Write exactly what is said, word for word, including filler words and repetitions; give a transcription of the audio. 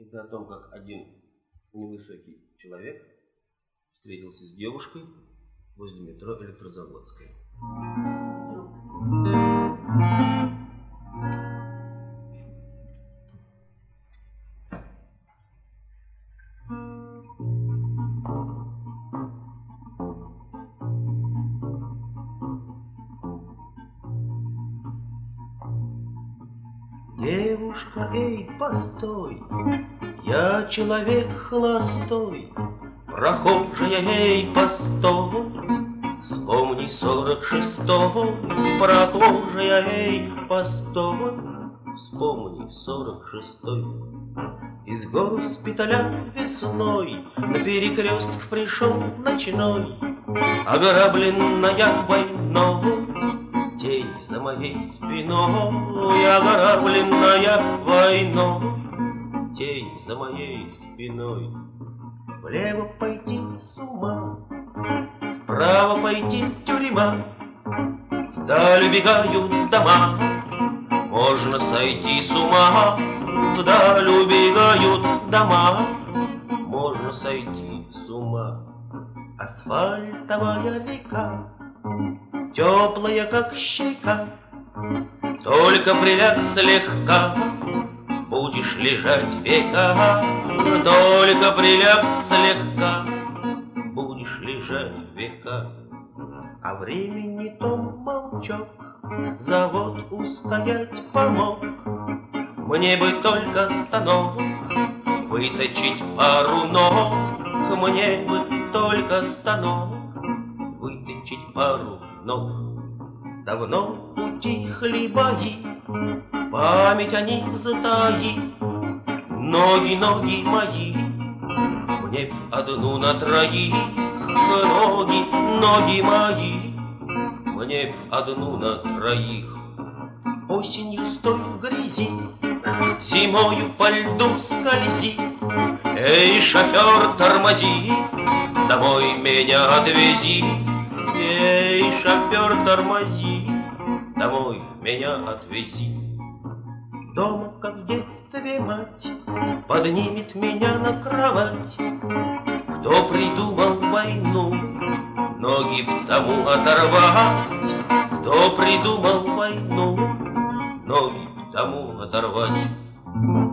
Это о том, как один невысокий человек встретился с девушкой возле метро Электрозаводская. Девушка, эй, постой, я человек холостой, прохожая, эй, постой, вспомни сорок шестой, прохожая, эй, постой, вспомни сорок шестой. Из госпиталя весной на перекресток пришел ночной, ограбленная войной, тень за моей спиной, ограбленная войной, тень за моей спиной. Влево пойти с ума, вправо пойти тюрьма, вдаль убегают дома, можно сойти с ума, вдаль убегают дома, можно сойти с ума. Асфальтовая река, теплая, как щека, только приляг слегка, будешь лежать века, только приляг слегка, будешь лежать века. А времени том молчок завод устоять помог, мне бы только станок выточить пару ног, мне бы только станок выточить пару ног. Давно утихли бои, память о них затаи, ноги, ноги мои, мне б одну на троих, ноги, ноги мои, мне б одну на троих. Осенью стой в грязи, зимою по льду скользи, эй, шофер, тормози, домой меня отвези, эй, шофер, тормози, домой меня отвези. Дома, как в детстве, мать поднимет меня на кровать. Кто придумал войну, ноги б тому оторвать. Кто придумал войну, ноги б тому оторвать.